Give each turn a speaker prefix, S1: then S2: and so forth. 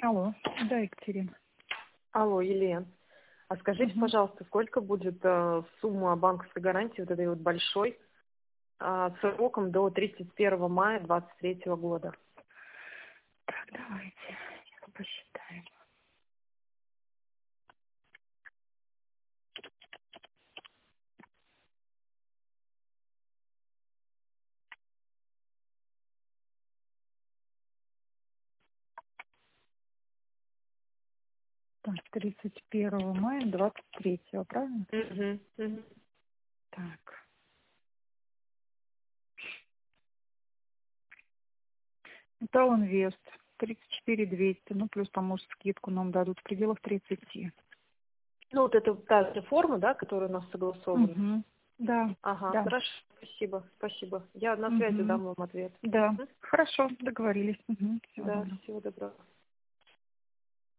S1: Алло, да, Екатерина.
S2: Алло, Елена. А скажите,
S1: Мгм.
S2: пожалуйста, сколько будет сумма банковской гарантии вот этой вот большой сроком до 31 мая 2023 года?
S1: Так, давайте посчитаем. Так, 31 мая 23, правильно?
S2: Угу, угу.
S1: Так. Металл Инвест 34 200, ну плюс там, может, скидку нам дадут в пределах 30.
S2: Ну, вот это та же форма, да, которая у нас согласована?
S1: Угу. Да,
S2: Ага,
S1: да.
S2: хорошо, спасибо, спасибо. Я на связи
S1: Угу.
S2: дам вам ответ.
S1: Да.
S2: Мгм.
S1: Хорошо, договорились. Угу. Всего
S2: Да,
S1: доброго.
S2: всего доброго.